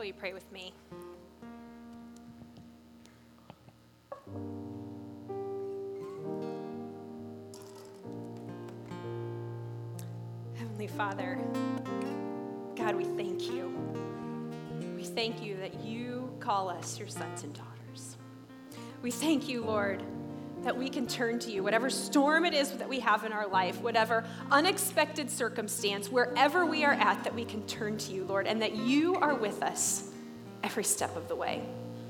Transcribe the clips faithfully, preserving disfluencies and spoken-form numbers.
will you pray with me? Heavenly Father, God, we thank you. We thank you that you call us your sons and daughters. We thank you, Lord, that we can turn to you, whatever storm it is that we have in our life, whatever unexpected circumstance, wherever we are at, that we can turn to you, Lord, and that you are with us every step of the way.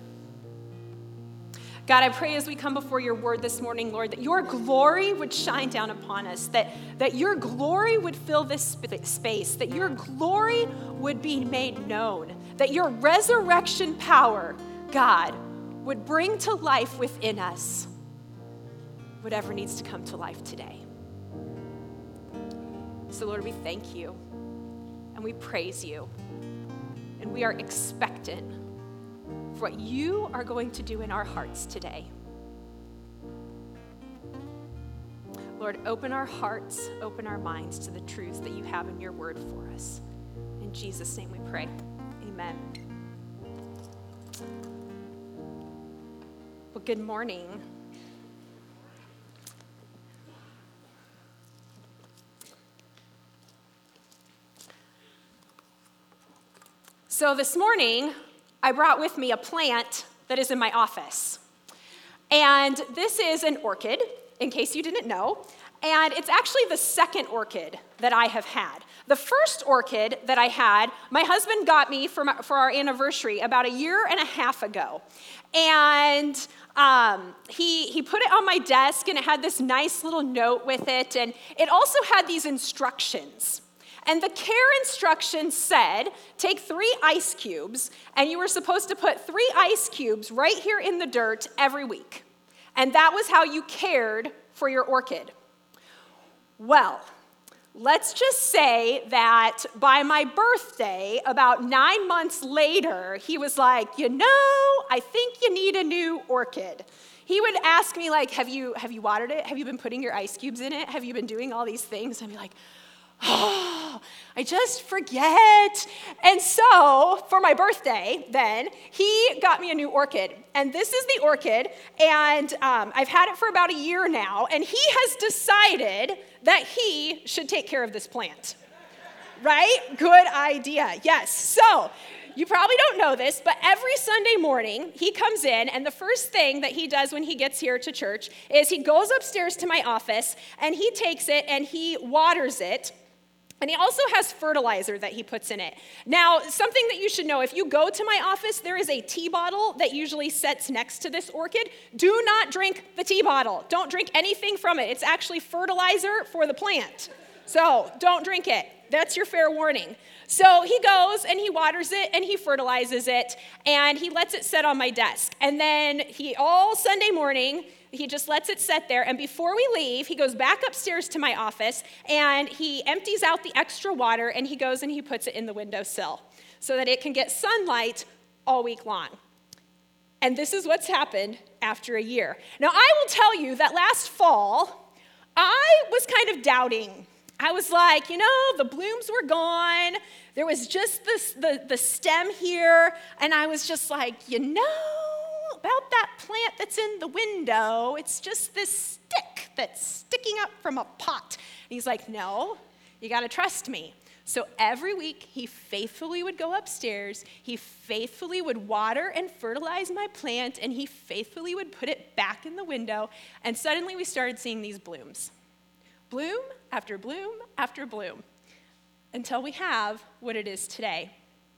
God, I pray as we come before your word this morning, Lord, that your glory would shine down upon us, that, that your glory would fill this sp- space, that your glory would be made known, that your resurrection power, God, would bring to life within us whatever needs to come to life today. So, Lord, we thank you and we praise you, and we are expectant for what you are going to do in our hearts today. Lord, open our hearts, open our minds to the truths that you have in your word for us. In Jesus' name we pray. Amen. Well, good morning. So this morning, I brought with me a plant that is in my office. And this is an orchid, in case you didn't know. And it's actually the second orchid that I have had. The first orchid that I had, my husband got me for, my, for our anniversary about a year and a half ago. And um, he, he put it on my desk, and it had this nice little note with it. And it also had these instructions. And the care instructions said, take three ice cubes, and you were supposed to put three ice cubes right here in the dirt every week. And that was how you cared for your orchid. Well, let's just say that by my birthday, about nine months later, he was like, you know, I think you need a new orchid. He would ask me, like, have you, have you watered it? Have you been putting your ice cubes in it? Have you been doing all these things? I'd be like, oh, I just forget. And so for my birthday then, he got me a new orchid. And this is the orchid, and um, I've had it for about a year now, and he has decided that he should take care of this plant. Right? Good idea. Yes. So you probably don't know this, but every Sunday morning he comes in, and the first thing that he does when he gets here to church is he goes upstairs to my office, and he takes it and he waters it. And he also has fertilizer that he puts in it. Now, something that you should know, if you go to my office, there is a tea bottle that usually sits next to this orchid. Do not drink the tea bottle. Don't drink anything from it. It's actually fertilizer for the plant. So don't drink it. That's your fair warning. So he goes and he waters it and he fertilizes it and he lets it sit on my desk. And then he, all Sunday morning, he just lets it sit there, and before we leave, he goes back upstairs to my office, and he empties out the extra water, and he goes and he puts it in the windowsill so that it can get sunlight all week long. And this is what's happened after a year. Now, I will tell you that last fall, I was kind of doubting. I was like, you know, the blooms were gone. There was just this, the, the stem here, and I was just like, you know, about that plant that's in the window, it's just this stick that's sticking up from a pot. And he's like, no, you got to trust me. So every week, he faithfully would go upstairs, he faithfully would water and fertilize my plant, and he faithfully would put it back in the window, and suddenly we started seeing these blooms. Bloom after bloom after bloom, until we have what it is today.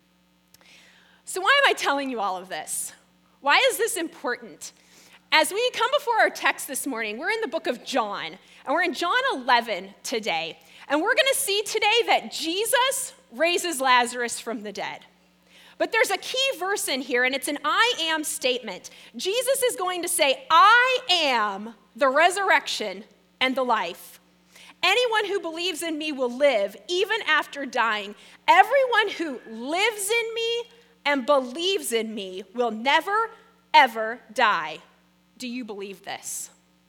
So why am I telling you all of this? Why is this important? As we come before our text this morning, we're in the book of John, and we're in John eleven today. And we're going to see today that Jesus raises Lazarus from the dead. But there's a key verse in here, and it's an I am statement. Jesus is going to say, I am the resurrection and the life. Anyone who believes in me will live even after dying. Everyone who lives in me and believes in me will never, ever die. Do you believe this?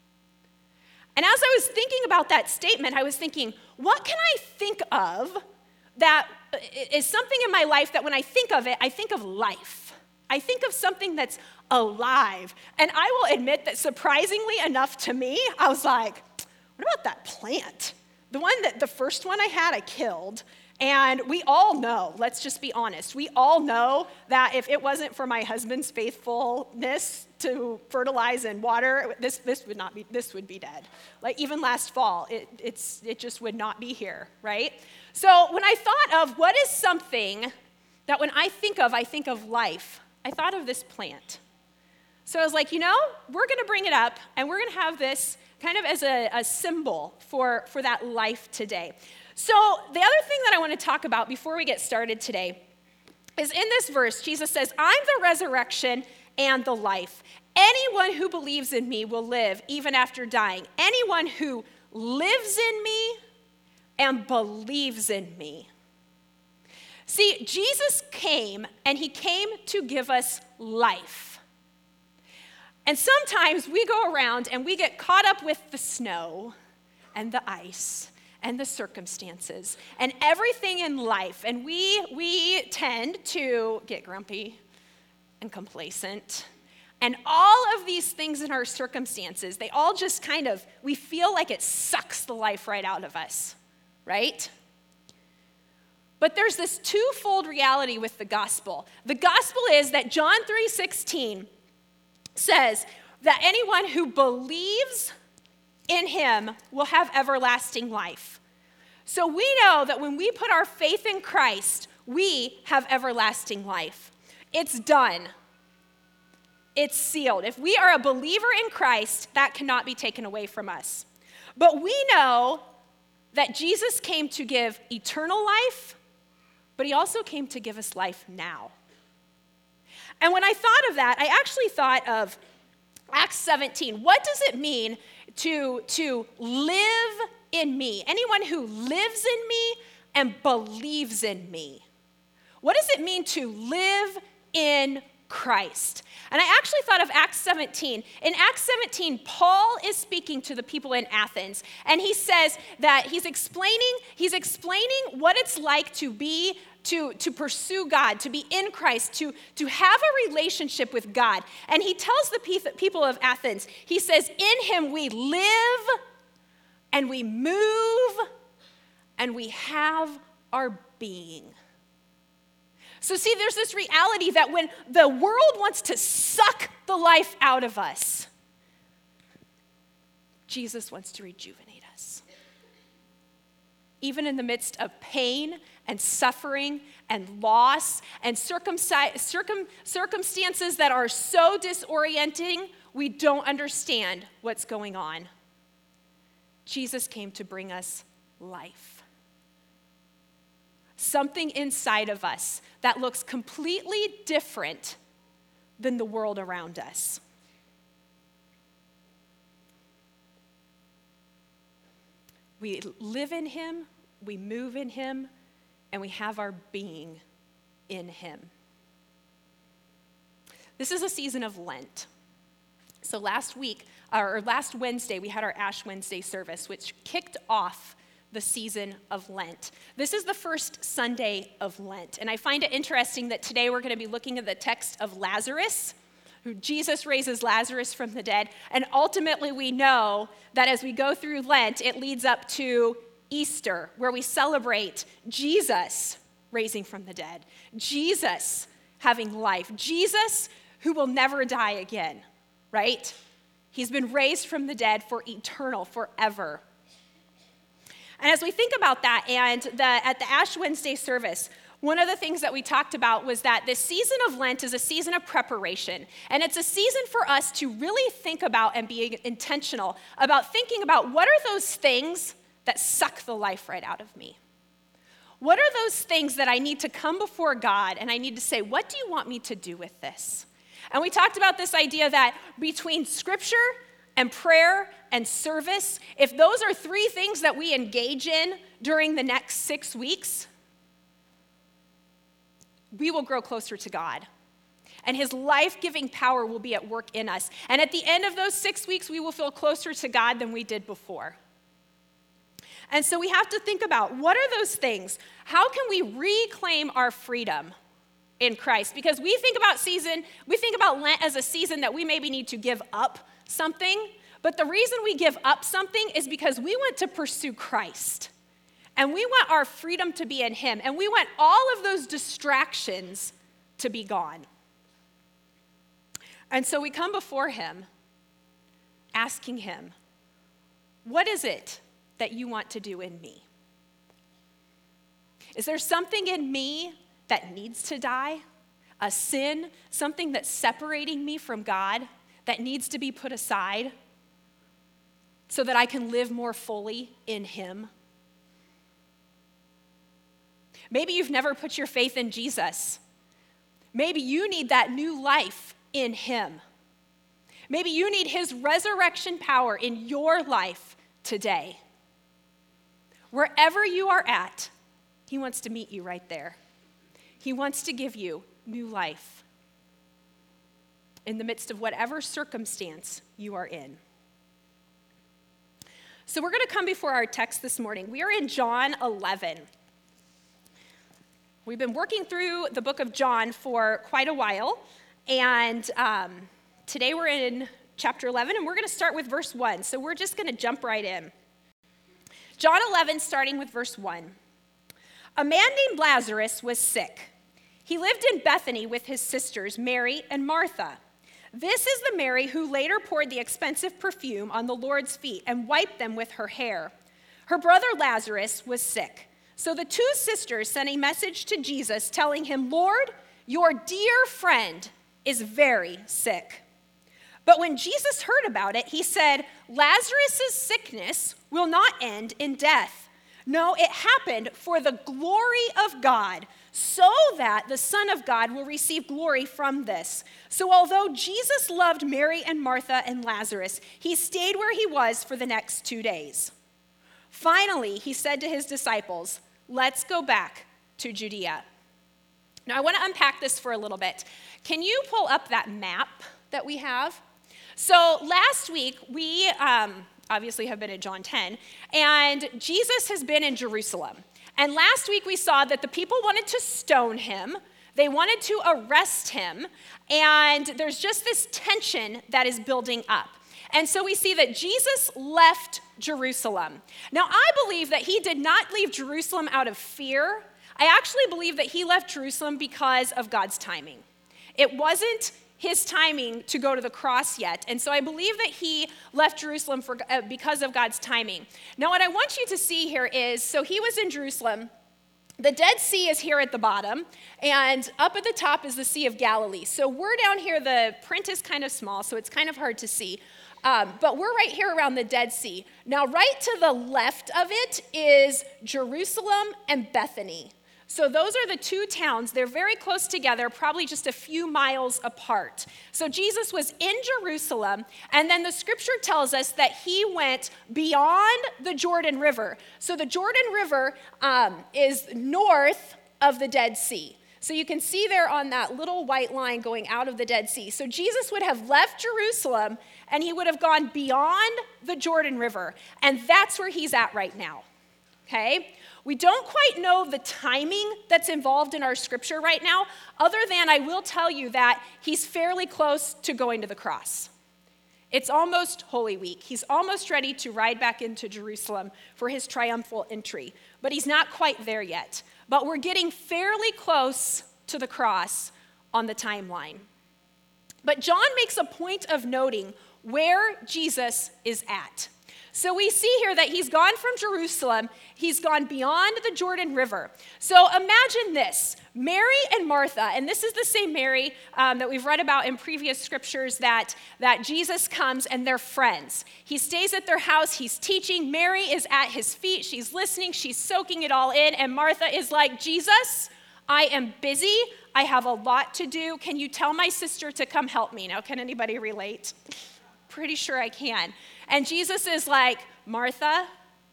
And as I was thinking about that statement, I was thinking, what can I think of that is something in my life that when I think of it, I think of life. I think of something that's alive. And I will admit that surprisingly enough to me, I was like, what about that plant? The one that, the first one I had, I killed. And we all know, let's just be honest, we all know that if it wasn't for my husband's faithfulness to fertilize and water, this, this would not be, this would be dead. Like even last fall, it, it's, it just would not be here, right? So when I thought of what is something that when I think of, I think of life, I thought of this plant. So I was like, you know, we're gonna bring it up and we're gonna have this kind of as a, a symbol for, for that life today. So the other thing that I want to talk about before we get started today is in this verse, Jesus says, I'm the resurrection and the life. Anyone who believes in me will live even after dying. Anyone who lives in me and believes in me. See, Jesus came and he came to give us life. And sometimes we go around and we get caught up with the snow and the ice and the circumstances and everything in life. And we, we tend to get grumpy and complacent. And all of these things in our circumstances, they all just kind of, we feel like it sucks the life right out of us, right? But there's this twofold reality with the gospel. The gospel is that John three sixteen says that anyone who believes in him will have everlasting life. So we know that when we put our faith in Christ, we have everlasting life. It's done. It's sealed. If we are a believer in Christ, that cannot be taken away from us. But we know that Jesus came to give eternal life, but he also came to give us life now. And when I thought of that, I actually thought of Acts seventeen. What does it mean to, to live in me? Anyone who lives in me and believes in me. What does it mean to live in Christ? And I actually thought of Acts seventeen. In Acts seventeen, Paul is speaking to the people in Athens, and he says that he's explaining, he's explaining what it's like to be To, to pursue God, to be in Christ, to, to have a relationship with God. And he tells the people of Athens, he says, in him we live and we move and we have our being. So see, there's this reality that when the world wants to suck the life out of us, Jesus wants to rejuvenate us. Even in the midst of pain and suffering and loss and circumci- circum- circumstances that are so disorienting, we don't understand what's going on. Jesus came to bring us life. Something inside of us that looks completely different than the world around us. We live in him, we move in him, and we have our being in him. This is a season of Lent. So last week, or last Wednesday, we had our Ash Wednesday service, which kicked off the season of Lent. This is the first Sunday of Lent, and I find it interesting that today we're going to be looking at the text of Lazarus, who Jesus raises Lazarus from the dead, and ultimately we know that as we go through Lent, it leads up to Easter, where we celebrate Jesus raising from the dead, Jesus having life, Jesus who will never die again, right? He's been raised from the dead for eternal, forever. And as we think about that, and the, at the Ash Wednesday service, one of the things that we talked about was that this season of Lent is a season of preparation. And it's a season for us to really think about and be intentional about thinking about what are those things that suck the life right out of me? What are those things that I need to come before God and I need to say, what do you want me to do with this? And we talked about this idea that between scripture and prayer and service, if those are three things that we engage in during the next six weeks, we will grow closer to God. And his life-giving power will be at work in us. And at the end of those six weeks, we will feel closer to God than we did before. And so we have to think about, what are those things? How can we reclaim our freedom in Christ? Because we think about season, we think about Lent as a season that we maybe need to give up something, but the reason we give up something is because we want to pursue Christ. And we want our freedom to be in him. And we want all of those distractions to be gone. And so we come before him, asking him, what is it that you want to do in me? Is there something in me that needs to die? A sin, something that's separating me from God that needs to be put aside so that I can live more fully in him? Maybe you've never put your faith in Jesus. Maybe you need that new life in him. Maybe you need his resurrection power in your life today. Wherever you are at, he wants to meet you right there. He wants to give you new life in the midst of whatever circumstance you are in. So we're going to come before our text this morning. We are in John eleven. We've been working through the book of John for quite a while, and um, today we're in chapter eleven, and we're going to start with verse one. So we're just going to jump right in. John eleven, starting with verse one. A man named Lazarus was sick. He lived in Bethany with his sisters, Mary and Martha. This is the Mary who later poured the expensive perfume on the Lord's feet and wiped them with her hair. Her brother Lazarus was sick. So the two sisters sent a message to Jesus telling him, Lord, your dear friend is very sick. But when Jesus heard about it, he said, Lazarus' sickness will not end in death. No, it happened for the glory of God, so that the Son of God will receive glory from this. So although Jesus loved Mary and Martha and Lazarus, he stayed where he was for the next two days. Finally, he said to his disciples, let's go back to Judea. Now, I want to unpack this for a little bit. Can you pull up that map that we have? So last week, we um, obviously have been in John ten, and Jesus has been in Jerusalem. And last week, we saw that the people wanted to stone him. They wanted to arrest him, and there's just this tension that is building up. And so we see that Jesus left Jerusalem. Now, I believe that he did not leave Jerusalem out of fear. I actually believe that he left Jerusalem because of God's timing. It wasn't his timing to go to the cross yet. And so I believe that he left Jerusalem for, uh, because of God's timing. Now, what I want you to see here is, so he was in Jerusalem. The Dead Sea is here at the bottom, and up at the top is the Sea of Galilee. So we're down here, the print is kind of small, so it's kind of hard to see. Um, but we're right here around the Dead Sea. Now, right to the left of it is Jerusalem and Bethany. So those are the two towns. They're very close together, probably just a few miles apart. So Jesus was in Jerusalem, and then the scripture tells us that he went beyond the Jordan River. So the Jordan River um, is north of the Dead Sea. So you can see there on that little white line going out of the Dead Sea. So Jesus would have left Jerusalem, and he would have gone beyond the Jordan River. And that's where he's at right now, okay? We don't quite know the timing that's involved in our scripture right now, other than I will tell you that he's fairly close to going to the cross. It's almost Holy Week. He's almost ready to ride back into Jerusalem for his triumphal entry, but he's not quite there yet. But we're getting fairly close to the cross on the timeline. But John makes a point of noting where Jesus is at. So we see here that he's gone from Jerusalem, he's gone beyond the Jordan River. So imagine this, Mary and Martha, and this is the same Mary um, that we've read about in previous scriptures that, that Jesus comes and they're friends. He stays at their house, he's teaching, Mary is at his feet, she's listening, she's soaking it all in, and Martha is like, Jesus, I am busy, I have a lot to do, can you tell my sister to come help me? Now, can anybody relate? Pretty sure I can. And Jesus is like, Martha,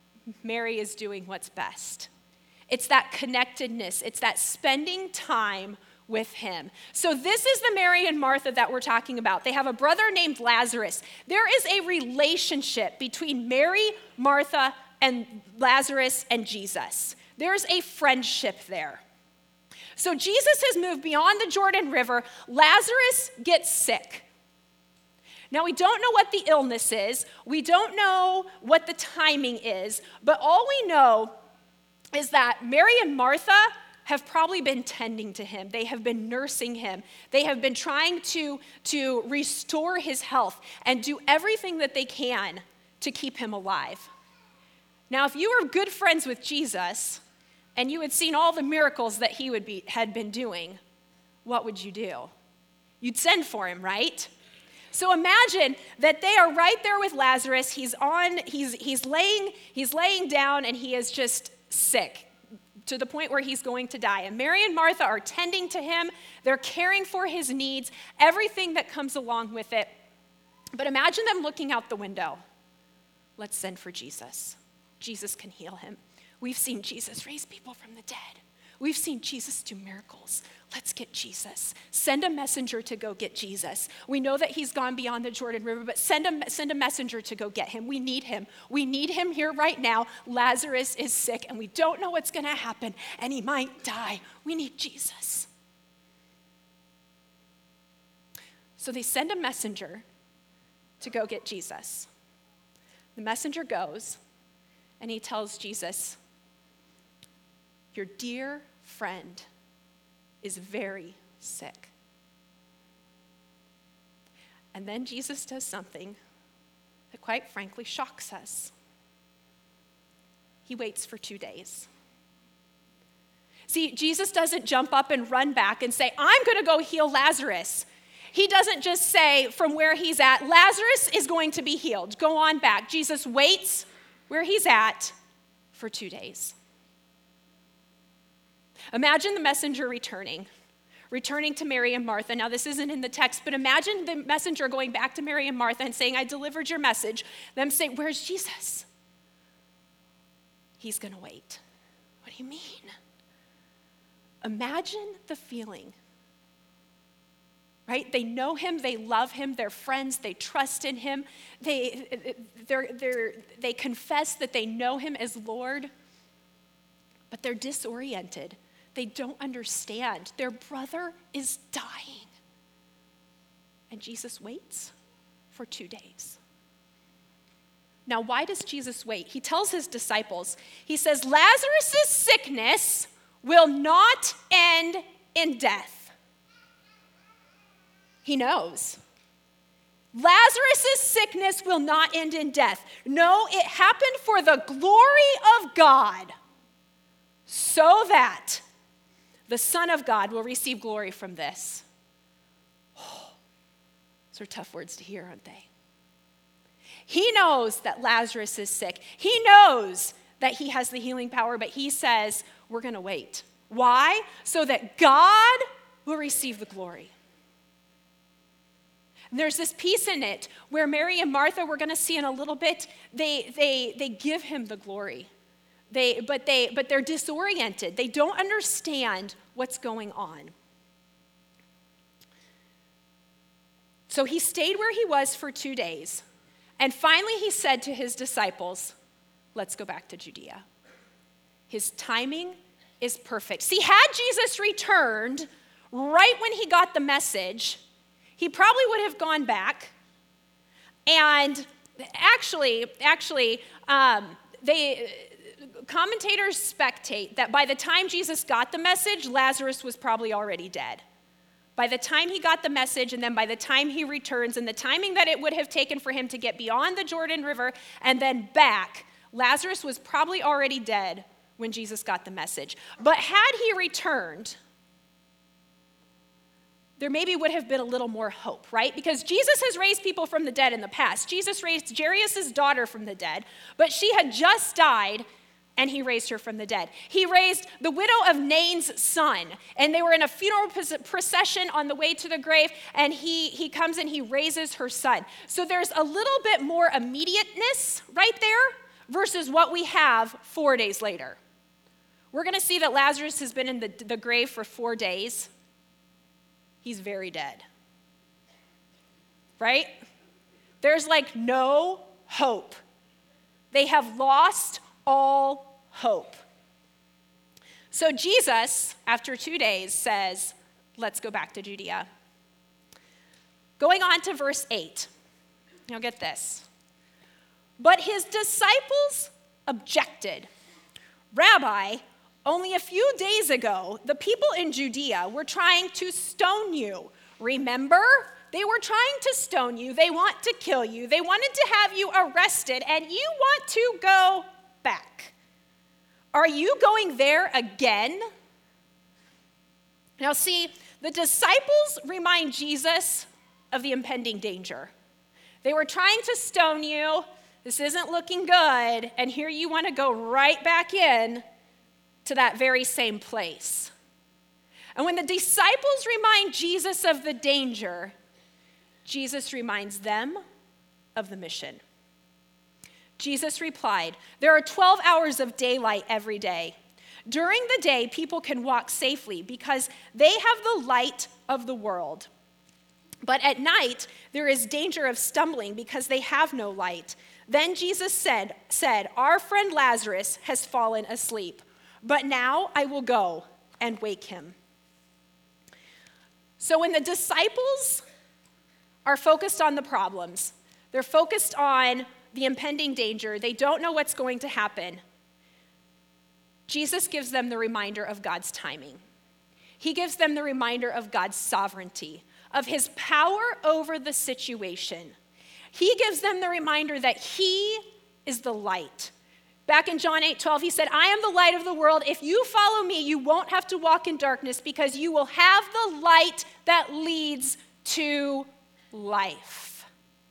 Mary is doing what's best. It's that connectedness. It's that spending time with him. So this is the Mary and Martha that we're talking about. They have a brother named Lazarus. There is a relationship between Mary, Martha, and Lazarus and Jesus. There's a friendship there. So Jesus has moved beyond the Jordan River. Lazarus gets sick. Now, we don't know what the illness is. We don't know what the timing is. But all we know is that Mary and Martha have probably been tending to him. They have been nursing him. They have been trying to, to restore his health and do everything that they can to keep him alive. Now, if you were good friends with Jesus and you had seen all the miracles that he would be, had been doing, what would you do? You'd send for him, right? So imagine that they are right there with Lazarus. He's on, he's, he's laying, he's laying down and he is just sick to the point where he's going to die. And Mary and Martha are tending to him. They're caring for his needs, everything that comes along with it. But imagine them looking out the window. Let's send for Jesus. Jesus can heal him. We've seen Jesus raise people from the dead. We've seen Jesus do miracles. Let's get Jesus. Send a messenger to go get Jesus. We know that he's gone beyond the Jordan River, but send a, send a messenger to go get him. We need him. We need him here right now. Lazarus is sick, and we don't know what's going to happen, and he might die. We need Jesus. So they send a messenger to go get Jesus. The messenger goes, and he tells Jesus, your dear friend is very sick. And then Jesus does something that quite frankly shocks us. He waits for two days. See, Jesus doesn't jump up and run back and say, I'm going to go heal Lazarus. He doesn't just say from where he's at, Lazarus is going to be healed. Go on back. Jesus waits where he's at for two days. Imagine the messenger returning, returning to Mary and Martha. Now, this isn't in the text, but imagine the messenger going back to Mary and Martha and saying, I delivered your message. Them saying, where's Jesus? He's going to wait. What do you mean? Imagine the feeling, right? They know him, they love him, they're friends, they trust in him. They, they're, they're, they confess that they know him as Lord, but they're disoriented. They don't understand. Their brother is dying. And Jesus waits for two days. Now, why does Jesus wait? He tells his disciples, he says, Lazarus' sickness will not end in death. He knows. Lazarus' sickness will not end in death. No, it happened for the glory of God, so that the Son of God will receive glory from this. Oh, those are tough words to hear, aren't they? He knows that Lazarus is sick. He knows that he has the healing power, but he says, we're going to wait. Why? So that God will receive the glory. And there's this piece in it where Mary and Martha, we're going to see in a little bit, they, they, they give him the glory. They, but, they, but they're disoriented. They don't understand what's going on. So he stayed where he was for two days. And finally he said to his disciples, let's go back to Judea. His timing is perfect. See, had Jesus returned right when he got the message, he probably would have gone back. And actually, actually, um, they... Commentators spectate that by the time Jesus got the message, Lazarus was probably already dead. By the time he got the message, and then by the time he returns, and the timing that it would have taken for him to get beyond the Jordan River and then back, Lazarus was probably already dead when Jesus got the message. But had he returned, there maybe would have been a little more hope, right? Because Jesus has raised people from the dead in the past. Jesus raised Jairus' daughter from the dead, but she had just died, and he raised her from the dead. He raised the widow of Nain's son, and they were in a funeral procession on the way to the grave, and he, he comes and he raises her son. So there's a little bit more immediateness right there versus what we have four days later. We're going to see that Lazarus has been in the, the grave for four days. He's very dead, right? There's like no hope. They have lost all hope. So Jesus, after two days, says, let's go back to Judea. Going on to verse eight. Now get this. But his disciples objected. Rabbi, only a few days ago, the people in Judea were trying to stone you. Remember? They were trying to stone you. They want to kill you. They wanted to have you arrested, and you want to go back. Are you going there again? Now see, the disciples remind Jesus of the impending danger. They were trying to stone you. This isn't looking good. And here you want to go right back in to that very same place. And when the disciples remind Jesus of the danger, Jesus reminds them of the mission. Jesus replied, there are twelve hours of daylight every day. During the day, people can walk safely because they have the light of the world. But at night, there is danger of stumbling because they have no light. Then Jesus said, said, our friend Lazarus has fallen asleep, but now I will go and wake him. So when the disciples are focused on the problems, they're focused on the impending danger, they don't know what's going to happen, Jesus gives them the reminder of God's timing. He gives them the reminder of God's sovereignty, of his power over the situation. He gives them the reminder that he is the light. Back in John eight twelve, he said, I am the light of the world. If you follow me, you won't have to walk in darkness because you will have the light that leads to life.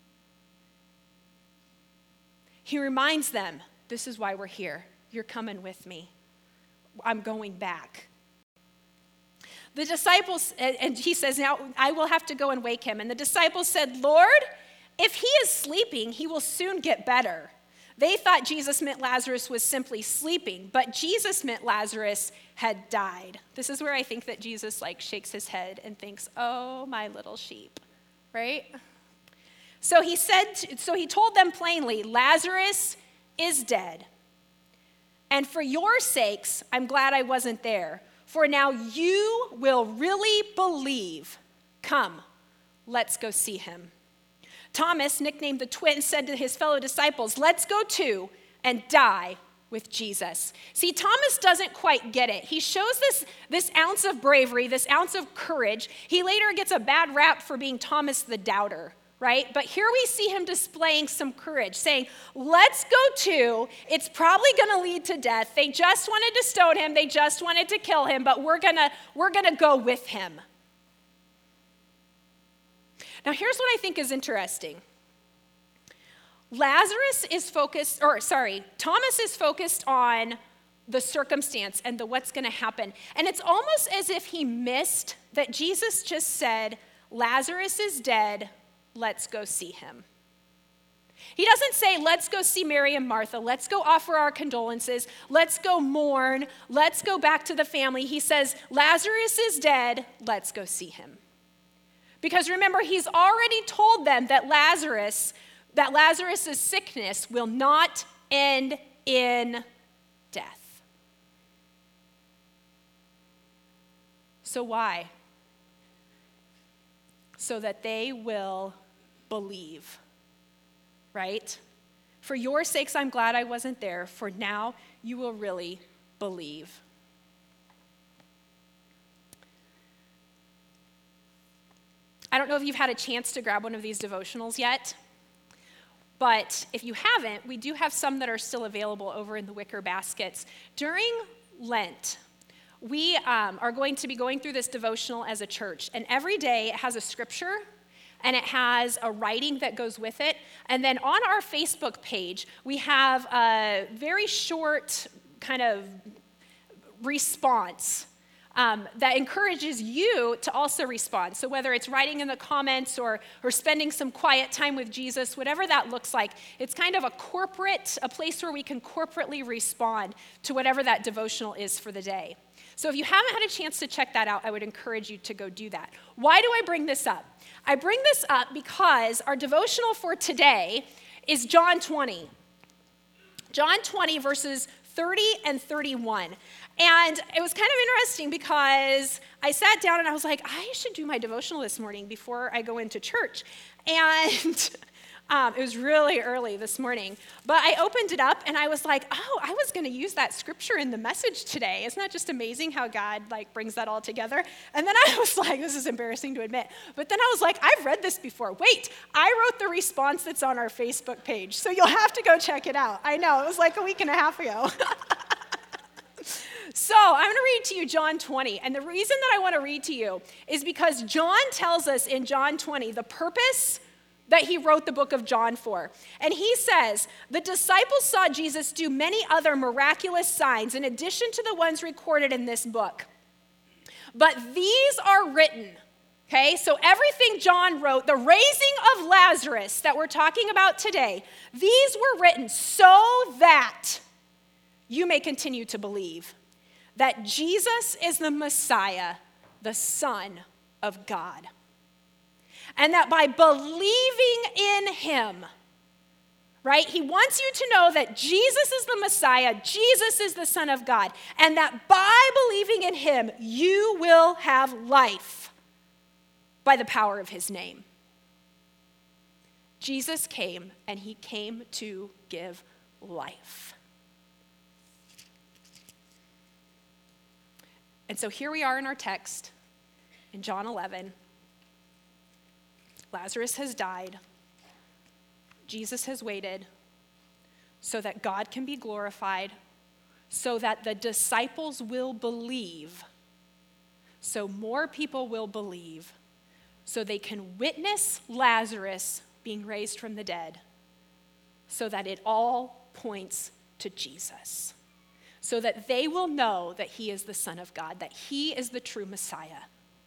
He reminds them, this is why we're here. You're coming with me. I'm going back. The disciples, and he says, now I will have to go and wake him. And the disciples said, Lord, if he is sleeping, he will soon get better. They thought Jesus meant Lazarus was simply sleeping, but Jesus meant Lazarus had died. This is where I think that Jesus like shakes his head and thinks, oh, my little sheep, right? So he said, so he told them plainly, Lazarus is dead. And for your sakes, I'm glad I wasn't there. For now you will really believe. Come, let's go see him. Thomas, nicknamed the twin, said to his fellow disciples, let's go too and die with Jesus. See, Thomas doesn't quite get it. He shows this, this ounce of bravery, this ounce of courage. He later gets a bad rap for being Thomas the doubter, right? But here we see him displaying some courage, saying, let's go too. It's probably going to lead to death. They just wanted to stone him. They just wanted to kill him, but we're going to we're going to go with him. Now, here's what I think is interesting. Lazarus is focused, or sorry, Thomas is focused on the circumstance and the what's going to happen. And it's almost as if he missed that Jesus just said, Lazarus is dead. Let's go see him. He doesn't say, let's go see Mary and Martha. Let's go offer our condolences. Let's go mourn. Let's go back to the family. He says, Lazarus is dead. Let's go see him. Because remember, he's already told them that Lazarus, that Lazarus' sickness will not end in death. So why? So that they will believe, right? For your sakes, I'm glad I wasn't there, for now you will really believe. I don't know if you've had a chance to grab one of these devotionals yet, but if you haven't, we do have some that are still available over in the wicker baskets. During Lent, we um, are going to be going through this devotional as a church, and every day it has a scripture, and it has a writing that goes with it, and then on our Facebook page, we have a very short kind of response Um, that encourages you to also respond. So whether it's writing in the comments or, or spending some quiet time with Jesus, whatever that looks like, it's kind of a corporate, a place where we can corporately respond to whatever that devotional is for the day. So if you haven't had a chance to check that out, I would encourage you to go do that. Why do I bring this up? I bring this up because our devotional for today is John twenty. John twenty, verses thirty and thirty-one. And it was kind of interesting because I sat down and I was like, I should do my devotional this morning before I go into church. And um, it was really early this morning. But I opened it up and I was like, oh, I was going to use that scripture in the message today. Isn't that just amazing how God like brings that all together? And then I was like, this is embarrassing to admit. But then I was like, I've read this before. Wait, I wrote the response that's on our Facebook page. So you'll have to go check it out. I know, it was like a week and a half ago. So I'm going to read to you John twenty. And the reason that I want to read to you is because John tells us in John twenty the purpose that he wrote the book of John for. And he says, the disciples saw Jesus do many other miraculous signs in addition to the ones recorded in this book. But these are written, okay? So everything John wrote, the raising of Lazarus that we're talking about today, these were written so that you may continue to believe that Jesus is the Messiah, the Son of God. And that by believing in him, right, he wants you to know that Jesus is the Messiah, Jesus is the Son of God, and that by believing in him, you will have life by the power of his name. Jesus came, and he came to give life. And so here we are in our text in John eleven. Lazarus has died. Jesus has waited so that God can be glorified, so that the disciples will believe, so more people will believe, so they can witness Lazarus being raised from the dead, so that it all points to Jesus. So that they will know that he is the Son of God, that he is the true Messiah.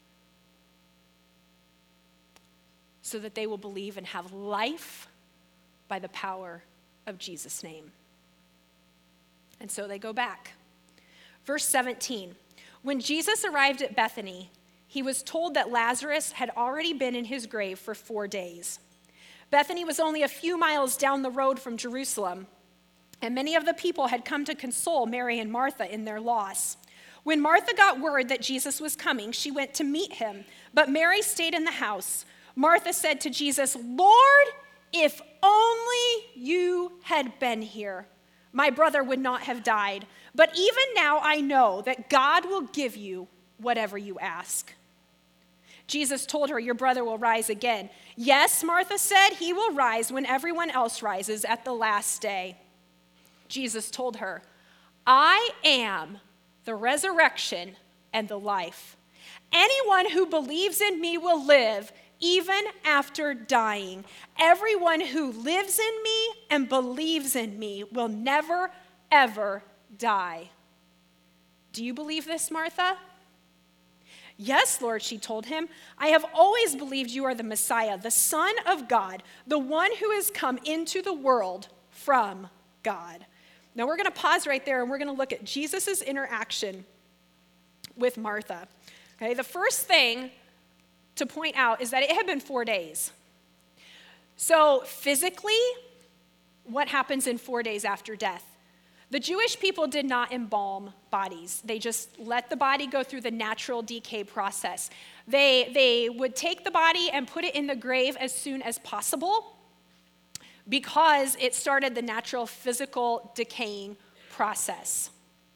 So that they will believe and have life by the power of Jesus' name. And so they go back. Verse seventeen, when Jesus arrived at Bethany, he was told that Lazarus had already been in his grave for four days. Bethany was only a few miles down the road from Jerusalem, and many of the people had come to console Mary and Martha in their loss. When Martha got word that Jesus was coming, she went to meet him, but Mary stayed in the house. Martha said to Jesus, Lord, if only you had been here, my brother would not have died. But even now I know that God will give you whatever you ask. Jesus told her, your brother will rise again. Yes, Martha said, he will rise when everyone else rises at the last day. Jesus told her, I am the resurrection and the life. Anyone who believes in me will live even after dying. Everyone who lives in me and believes in me will never, ever die. Do you believe this, Martha? Yes, Lord, she told him. I have always believed you are the Messiah, the Son of God, the one who has come into the world from God. Now we're going to pause right there and we're going to look at Jesus' interaction with Martha. Okay, the first thing to point out is that it had been four days. So physically, what happens in four days after death? The Jewish people did not embalm bodies. They just let the body go through the natural decay process. They, they would take the body and put it in the grave as soon as possible because it started the natural physical decaying process.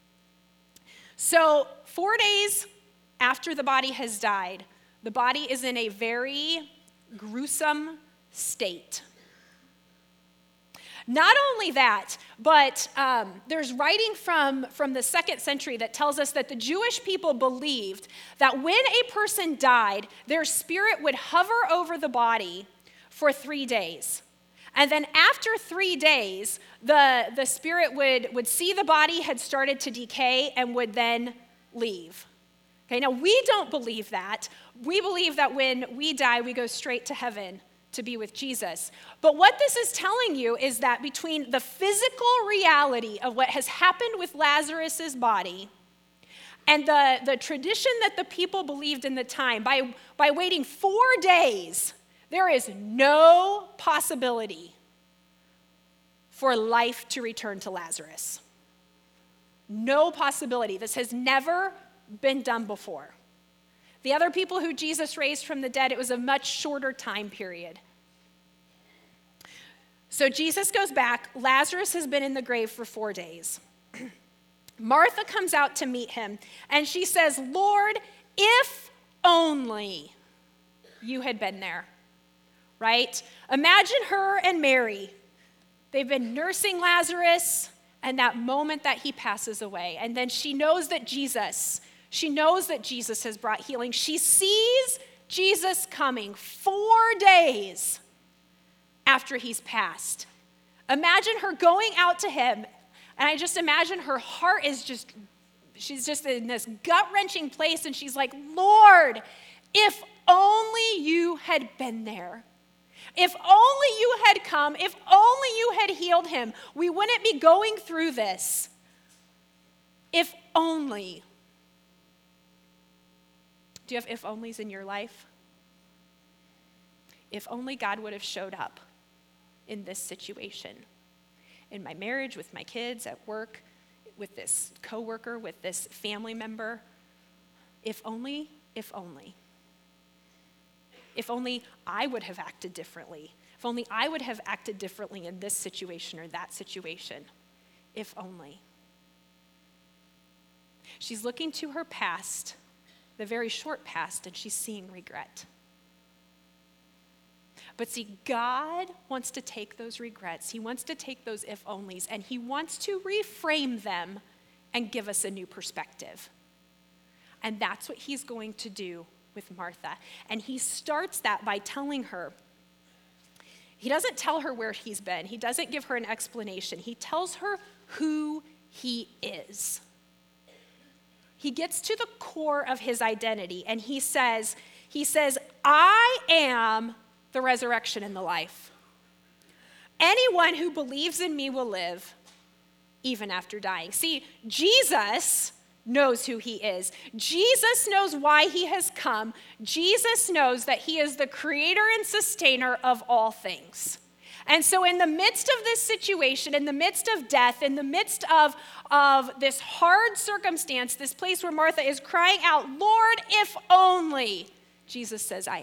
So four days after the body has died, the body is in a very gruesome state. Not only that, but um, there's writing from, from the second century that tells us that the Jewish people believed that when a person died, their spirit would hover over the body for three days. And then after three days, the, the spirit would, would see the body had started to decay and would then leave. Okay, now we don't believe that. We believe that when we die, we go straight to heaven to be with Jesus. But what this is telling you is that between the physical reality of what has happened with Lazarus' body and the, the tradition that the people believed in the time, by, by waiting four days, there is no possibility for life to return to Lazarus. No possibility. This has never been done before. The other people who Jesus raised from the dead, it was a much shorter time period. So Jesus goes back. Lazarus has been in the grave for four days. Martha comes out to meet him, and she says, Lord, if only you had been there, right? Imagine her and Mary. They've been nursing Lazarus, and that moment that he passes away. And then she knows that Jesus, she knows that Jesus has brought healing. She sees Jesus coming four days after he's passed. Imagine her going out to him, and I just imagine her heart is just, she's just in this gut-wrenching place, and she's like, Lord, if only you had been there. If only you had come, if only you had healed him, we wouldn't be going through this. If only. Do you have if onlys in your life? If only God would have showed up in this situation. In my marriage, with my kids, at work, with this coworker, with this family member. If only, if only. If only I would have acted differently. If only I would have acted differently in this situation or that situation. If only. She's looking to her past, the very short past, and she's seeing regret. But see, God wants to take those regrets. He wants to take those if-onlys, and he wants to reframe them and give us a new perspective. And that's what he's going to do with Martha. And he starts that by telling her, he doesn't tell her where he's been. He doesn't give her an explanation. He tells her who he is. He gets to the core of his identity, and he says, he says, I am the resurrection and the life. Anyone who believes in me will live even after dying. See, Jesus knows who he is. Jesus knows why he has come. Jesus knows that he is the creator and sustainer of all things. And so in the midst of this situation, in the midst of death, in the midst of, of this hard circumstance, this place where Martha is crying out, Lord, if only, Jesus says, I am.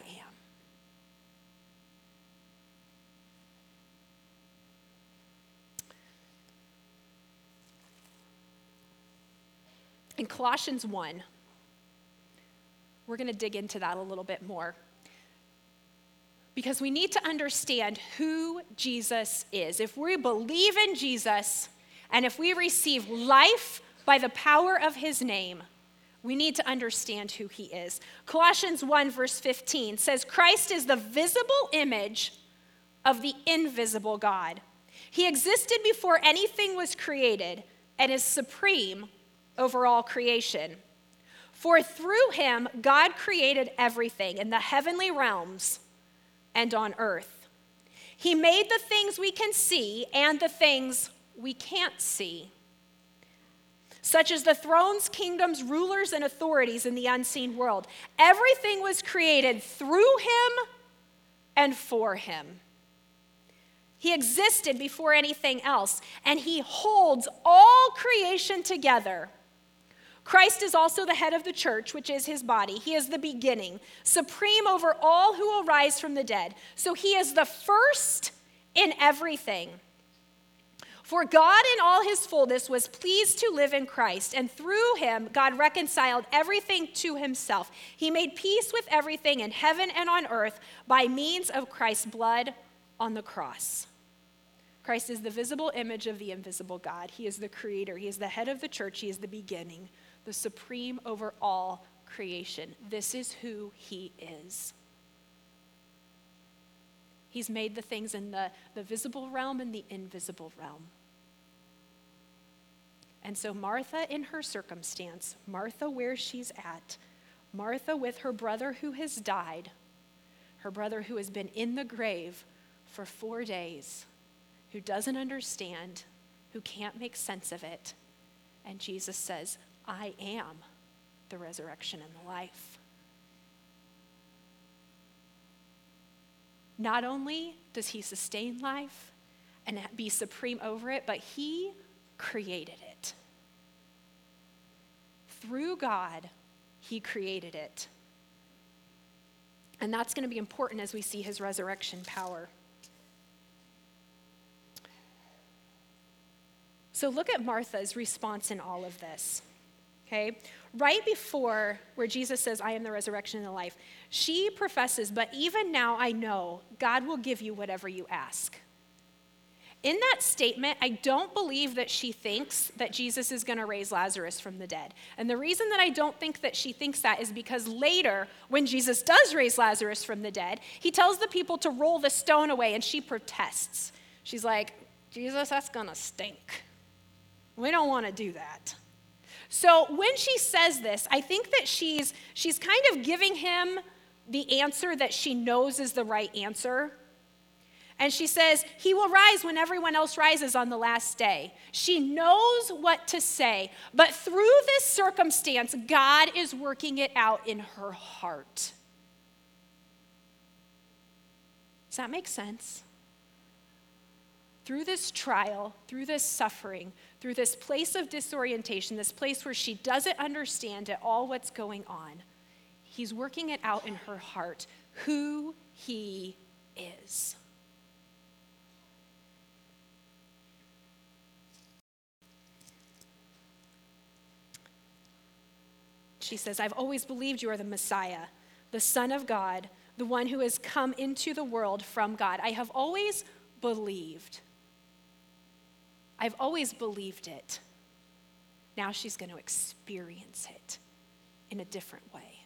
In Colossians one, we're going to dig into that a little bit more, because we need to understand who Jesus is. If we believe in Jesus, and if we receive life by the power of his name, we need to understand who he is. Colossians one verse fifteen says, Christ is the visible image of the invisible God. He existed before anything was created and is supreme over all creation. For through him, God created everything in the heavenly realms and on earth. He made the things we can see and the things we can't see, such as the thrones, kingdoms, rulers, and authorities in the unseen world. Everything was created through him and for him. He existed before anything else, and he holds all creation together. Christ is also the head of the church, which is his body. He is the beginning, supreme over all who will rise from the dead. So he is the first in everything. For God in all his fullness was pleased to live in Christ, and through him God reconciled everything to himself. He made peace with everything in heaven and on earth by means of Christ's blood on the cross. Christ is the visible image of the invisible God. He is the creator. He is the head of the church. He is the beginning, the supreme over all creation. This is who he is. He's made the things in the, the visible realm and the invisible realm. And so Martha in her circumstance, Martha where she's at, Martha with her brother who has died, her brother who has been in the grave for four days, who doesn't understand, who can't make sense of it. And Jesus says, I am the resurrection and the life. Not only does he sustain life, and be supreme over it, but he created it. Through God, he created it. And that's going to be important as we see his resurrection power. So look at Martha's response in all of this, okay? Right before where Jesus says, I am the resurrection and the life, she professes, but even now I know God will give you whatever you ask. In that statement, I don't believe that she thinks that Jesus is going to raise Lazarus from the dead. And the reason that I don't think that she thinks that is because later, when Jesus does raise Lazarus from the dead, he tells the people to roll the stone away, and she protests. She's like, Jesus, that's going to stink. We don't want to do that. So when she says this, I think that she's she's kind of giving him the answer that she knows is the right answer. And she says, he will rise when everyone else rises on the last day. She knows what to say, but through this circumstance, God is working it out in her heart. Does that make sense? Through this trial, through this suffering, through this place of disorientation, this place where she doesn't understand at all what's going on, he's working it out in her heart, who he is. She says, I've always believed you are the Messiah, the Son of God, the one who has come into the world from God. I have always believed. I've always believed it. Now she's going to experience it in a different way.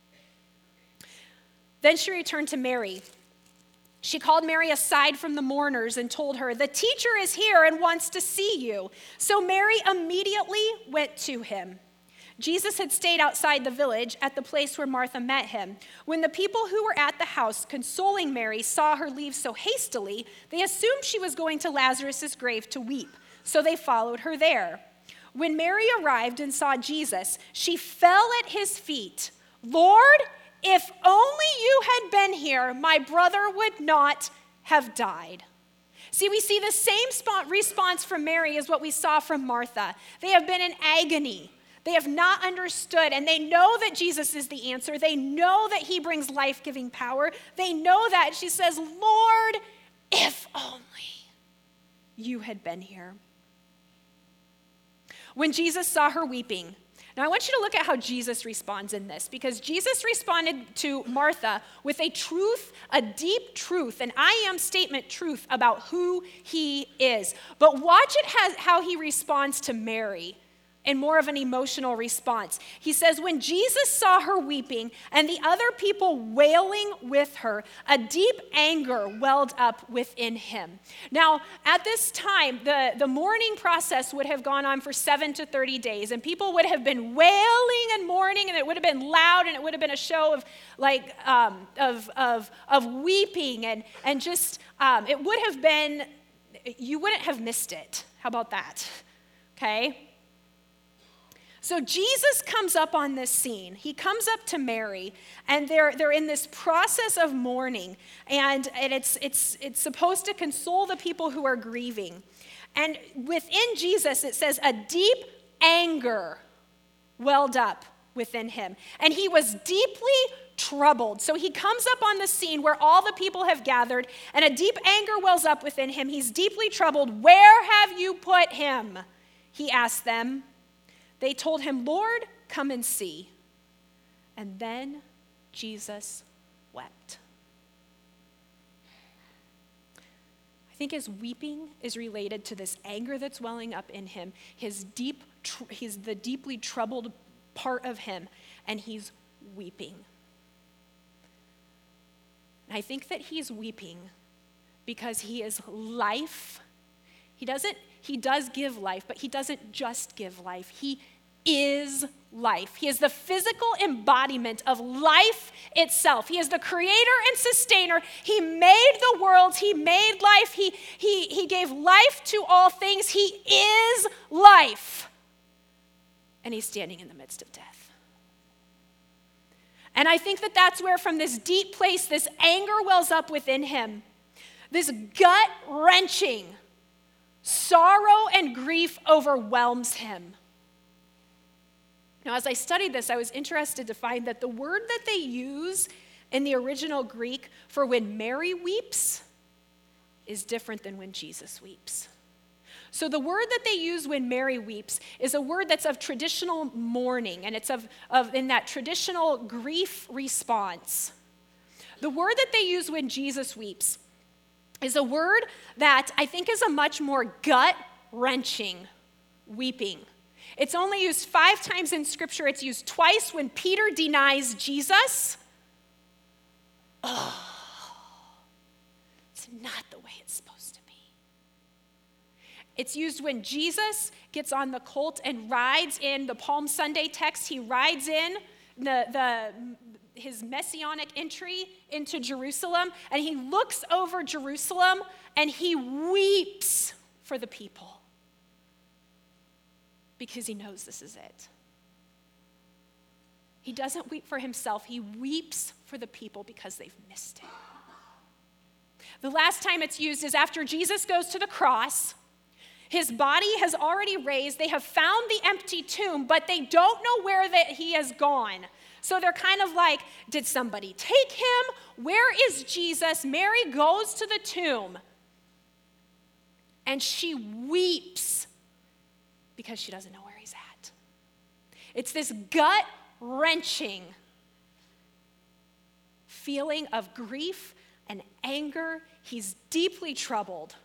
Then she returned to Mary. She called Mary aside from the mourners and told her, the teacher is here and wants to see you. So Mary immediately went to him. Jesus had stayed outside the village at the place where Martha met him. When the people who were at the house consoling Mary saw her leave so hastily, they assumed she was going to Lazarus' grave to weep. So they followed her there. When Mary arrived and saw Jesus, she fell at his feet. Lord, if only you had been here, my brother would not have died. See, we see the same spot response from Mary as what we saw from Martha. They have been in agony. They have not understood, and they know that Jesus is the answer. They know that he brings life-giving power. They know that. She says, Lord, if only you had been here. When Jesus saw her weeping, now I want you to look at how Jesus responds in this, because Jesus responded to Martha with a truth, a deep truth, an I am statement truth about who he is. But watch it has, how he responds to Mary. And more of an emotional response. He says, when Jesus saw her weeping and the other people wailing with her, a deep anger welled up within him. Now, at this time, the, the mourning process would have gone on for seven to thirty days, and people would have been wailing and mourning, and it would have been loud, and it would have been a show of like um, of, of, of weeping, and, and just, um, it would have been, you wouldn't have missed it. How about that? Okay? So Jesus comes up on this scene. He comes up to Mary, and they're they're in this process of mourning, and, and it's it's it's supposed to console the people who are grieving. And within Jesus, it says a deep anger welled up within him, and he was deeply troubled. So he comes up on the scene where all the people have gathered, and a deep anger wells up within him. He's deeply troubled. Where have you put him? He asked them. They told him, Lord, come and see. And then Jesus wept. I think his weeping is related to this anger that's welling up in him, his deep, tr- he's the deeply troubled part of him, and he's weeping. And I think that he's weeping because he is life. He doesn't, he does give life, but he doesn't just give life. He is life. He is the physical embodiment of life itself. He is the creator and sustainer. He made the world. He made life. He, he, he gave life to all things. He is life. And he's standing in the midst of death. And I think that that's where from this deep place, this anger wells up within him. This gut-wrenching Sorrow and grief overwhelms him. Now, as I studied this, I was interested to find that the word that they use in the original Greek for when Mary weeps is different than when Jesus weeps. So the word that they use when Mary weeps is a word that's of traditional mourning, and it's of, of in that traditional grief response. The word that they use when Jesus weeps is a word that I think is a much more gut-wrenching weeping. It's only used five times in Scripture. It's used twice when Peter denies Jesus. Oh, it's not the way it's supposed to be. It's used when Jesus gets on the colt and rides in the Palm Sunday text. He rides in the, the, his messianic entry into Jerusalem, and he looks over Jerusalem, and he weeps for the people because he knows this is it. He doesn't weep for himself. He weeps for the people because they've missed it. The last time it's used is after Jesus goes to the cross. His body has already raised. They have found the empty tomb, but they don't know where that he has gone. So they're kind of like, did somebody take him? Where is Jesus? Mary goes to the tomb, and she weeps because she doesn't know where he's at. It's this gut-wrenching feeling of grief and anger. He's deeply troubled.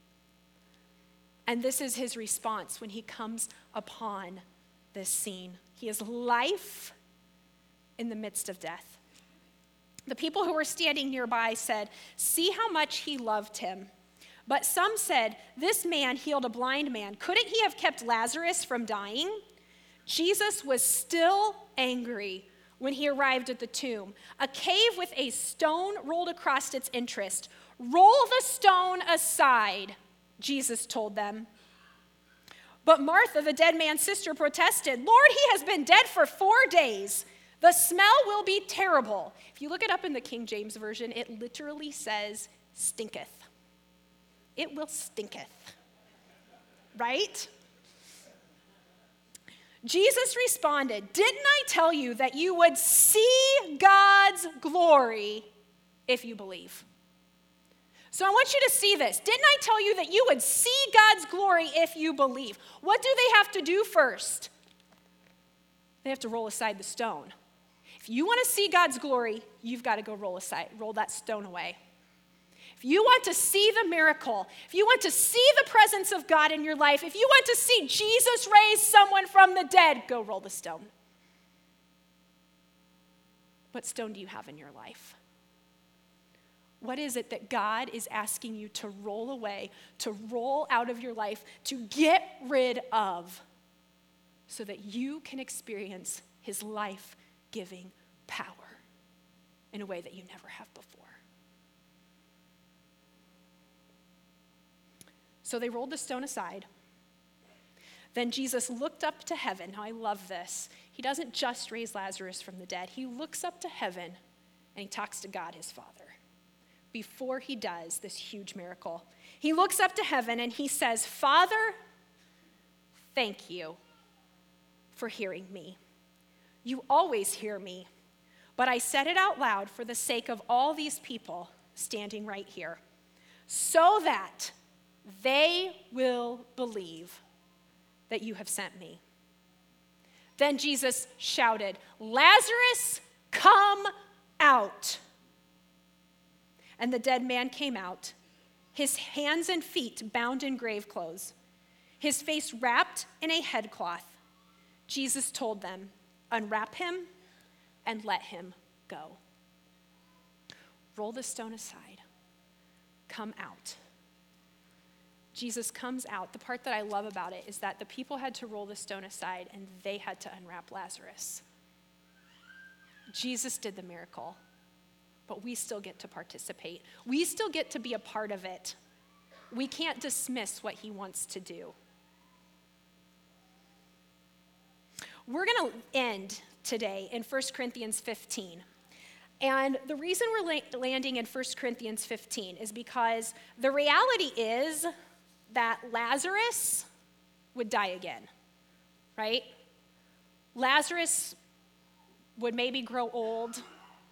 And this is his response when he comes upon this scene. He is life in the midst of death. The people who were standing nearby said, "See how much he loved him." But some said, "This man healed a blind man. Couldn't he have kept Lazarus from dying?" Jesus was still angry when he arrived at the tomb. A cave with a stone rolled across its entrance. "Roll the stone aside," Jesus told them. But Martha, the dead man's sister, protested, "Lord, he has been dead for four days. The smell will be terrible." If you look it up in the King James Version, it literally says, stinketh. It will stinketh, right? Jesus responded, "Didn't I tell you that you would see God's glory if you believe?" So I want you to see this. Didn't I tell you that you would see God's glory if you believe? What do they have to do first? They have to roll aside the stone. If you want to see God's glory, you've got to go roll aside, roll that stone away. If you want to see the miracle, if you want to see the presence of God in your life, if you want to see Jesus raise someone from the dead, go roll the stone. What stone do you have in your life? What is it that God is asking you to roll away, to roll out of your life, to get rid of, so that you can experience his life-giving power in a way that you never have before? So they rolled the stone aside. Then Jesus looked up to heaven. Now I love this. He doesn't just raise Lazarus from the dead. He looks up to heaven and he talks to God, his Father, before he does this huge miracle. He looks up to heaven and he says, "Father, thank you for hearing me. You always hear me, but I said it out loud for the sake of all these people standing right here, so that they will believe that you have sent me." Then Jesus shouted, "Lazarus, come out." And the dead man came out, his hands and feet bound in grave clothes, his face wrapped in a headcloth. Jesus told them, "Unwrap him and let him go." Roll the stone aside. Come out. Jesus comes out. The part that I love about it is that the people had to roll the stone aside and they had to unwrap Lazarus. Jesus did the miracle, but we still get to participate. We still get to be a part of it. We can't dismiss what he wants to do. We're going to end today in First Corinthians fifteen. And the reason we're la- landing in First Corinthians fifteen is because the reality is that Lazarus would die again, right? Lazarus would maybe grow old,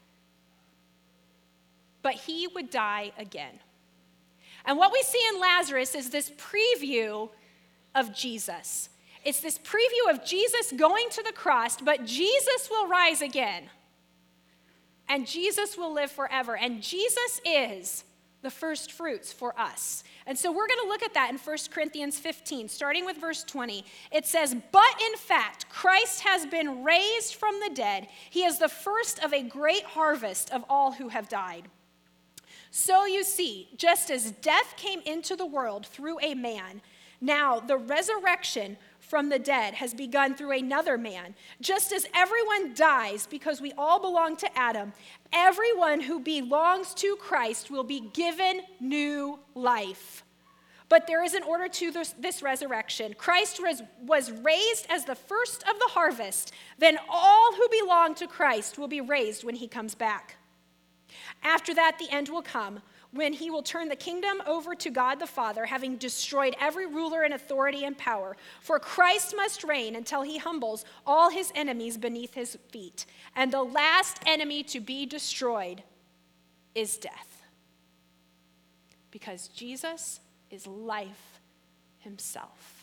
but he would die again. And what we see in Lazarus is this preview of Jesus. It's this preview of Jesus going to the cross, but Jesus will rise again. And Jesus will live forever. And Jesus is the first fruits for us. And so we're going to look at that in First Corinthians fifteen, starting with verse twenty. It says, "But in fact, Christ has been raised from the dead. He is the first of a great harvest of all who have died. So you see, just as death came into the world through a man, now the resurrection from the dead has begun through another man. Just as everyone dies because we all belong to Adam, everyone who belongs to Christ will be given new life. But there is an order to this, this resurrection. Christ was, was raised as the first of the harvest. Then all who belong to Christ will be raised when he comes back. After that, the end will come, when he will turn the kingdom over to God the Father, having destroyed every ruler and authority and power. For Christ must reign until he humbles all his enemies beneath his feet. And the last enemy to be destroyed is death. Because Jesus is life himself."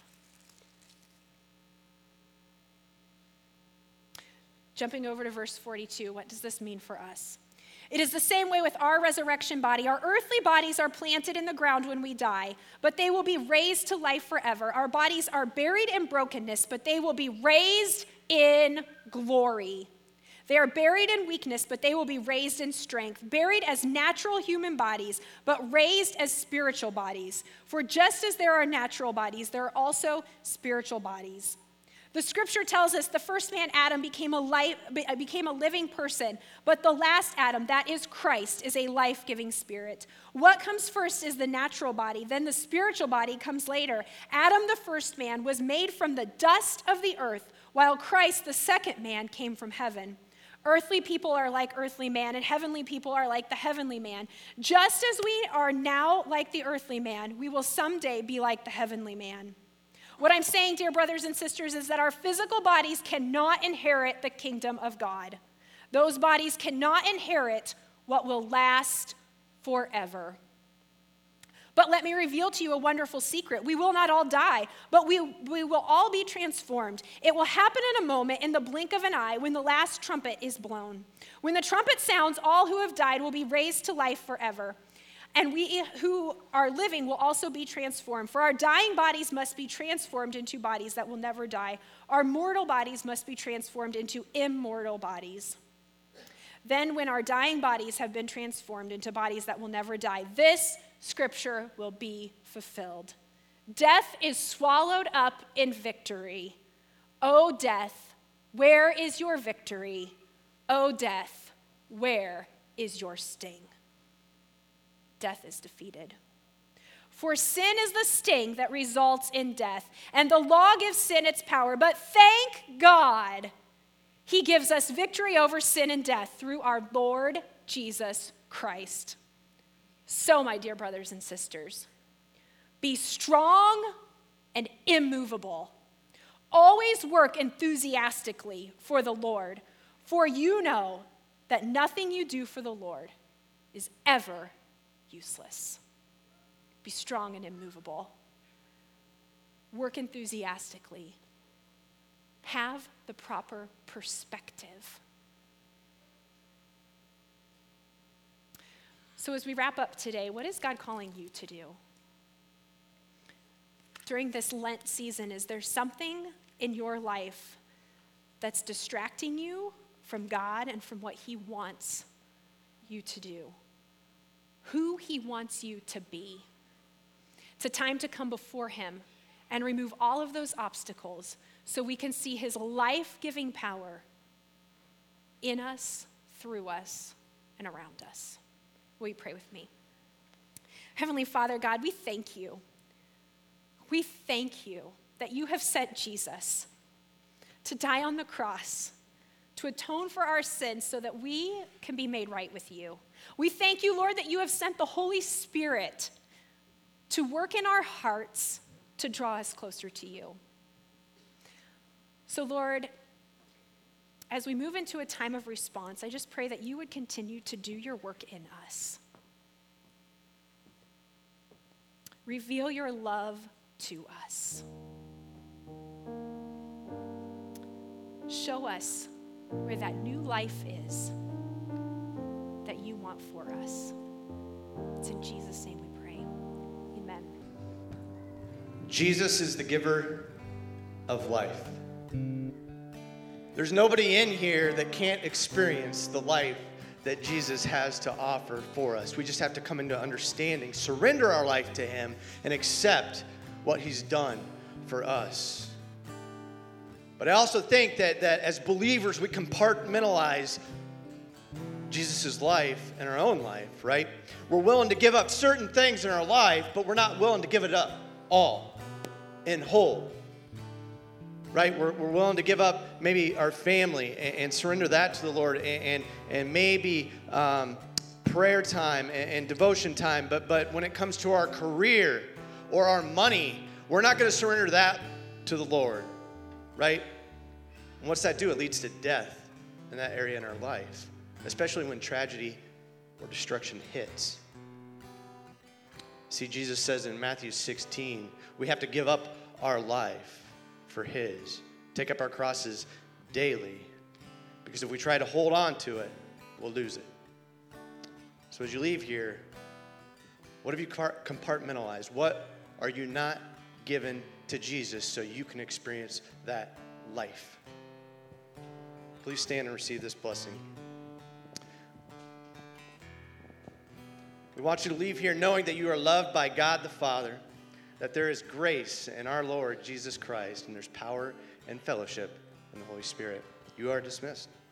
Jumping over to verse forty-two, what does this mean for us? "It is the same way with our resurrection body. Our earthly bodies are planted in the ground when we die, but they will be raised to life forever. Our bodies are buried in brokenness, but they will be raised in glory. They are buried in weakness, but they will be raised in strength. Buried as natural human bodies, but raised as spiritual bodies. For just as there are natural bodies, there are also spiritual bodies." The scripture tells us the first man, Adam, became a, life, became a living person, but the last Adam, that is Christ, is a life-giving spirit. What comes first is the natural body, then the spiritual body comes later. Adam, the first man, was made from the dust of the earth, while Christ, the second man, came from heaven. Earthly people are like earthly man, and heavenly people are like the heavenly man. Just as we are now like the earthly man, we will someday be like the heavenly man. What I'm saying, dear brothers and sisters, is that our physical bodies cannot inherit the kingdom of God. Those bodies cannot inherit what will last forever. But let me reveal to you a wonderful secret. We will not all die, but we, we will all be transformed. It will happen in a moment, in the blink of an eye, when the last trumpet is blown. When the trumpet sounds, all who have died will be raised to life forever. And we who are living will also be transformed. For our dying bodies must be transformed into bodies that will never die. Our mortal bodies must be transformed into immortal bodies. Then when our dying bodies have been transformed into bodies that will never die, this scripture will be fulfilled. Death is swallowed up in victory. O death, where is your victory? O death, where is your sting? Death is defeated. For sin is the sting that results in death, and the law gives sin its power. But thank God, he gives us victory over sin and death through our Lord Jesus Christ. So, my dear brothers and sisters, be strong and immovable. Always work enthusiastically for the Lord, for you know that nothing you do for the Lord is ever useless. Be strong and immovable. Work enthusiastically. Have the proper perspective. So as we wrap up today, what is God calling you to do? During this Lent season, is there something in your life that's distracting you from God and from what he wants you to do? Who he wants you to be. It's a time to come before him and remove all of those obstacles so we can see his life-giving power in us, through us, and around us. Will you pray with me? Heavenly Father, God, we thank you. We thank you that you have sent Jesus to die on the cross, to atone for our sins so that we can be made right with you. We thank you, Lord, that you have sent the Holy Spirit to work in our hearts to draw us closer to you. So, Lord, as we move into a time of response, I just pray that you would continue to do your work in us. Reveal your love to us. Show us where that new life is that you want for us. It's in Jesus' name we pray. Amen. Jesus is the giver of life. There's nobody in here that can't experience the life that Jesus has to offer for us. We just have to come into understanding, surrender our life to him, and accept what he's done for us. But I also think that, that as believers, we compartmentalize Jesus' life and our own life, right? We're willing to give up certain things in our life, but we're not willing to give it up all in whole, right? We're, we're willing to give up maybe our family and, and surrender that to the Lord, and, and, and maybe um, prayer time and, and devotion time, but, but when it comes to our career or our money, we're not going to surrender that to the Lord, right? And what's that do? It leads to death in that area in our life, especially when tragedy or destruction hits. See, Jesus says in Matthew sixteen, we have to give up our life for his. Take up our crosses daily, because if we try to hold on to it, we'll lose it. So as you leave here, what have you compartmentalized? What are you not given to Jesus so you can experience that life? Please stand and receive this blessing. We want you to leave here knowing that you are loved by God the Father, that there is grace in our Lord Jesus Christ, and there's power and fellowship in the Holy Spirit. You are dismissed.